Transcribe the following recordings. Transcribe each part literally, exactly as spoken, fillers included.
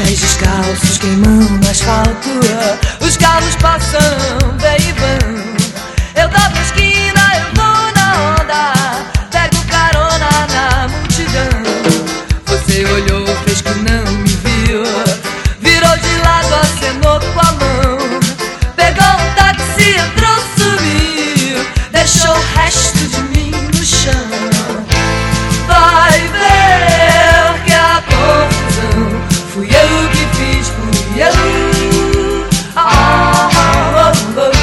pés descalços queimando no asfalto, os carros passam, vem e vão. Eu dobro a esquina, eu vou na onda, pego carona na multidão. Você olhou, fez que não me viu, virou de lado, acenou com a mão. Pegou um táxi, entrou, sumiu, deixou o resto de mim no chão. Vai ver que a confusão fui eu que fiz, fui eu. Ah, ah, oh, oh.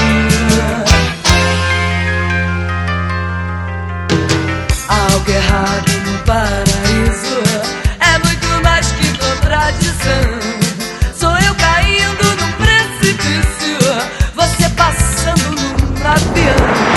Algo errado no paraíso é muito mais que contradição. Sou eu caindo num precipício, você passando num avião.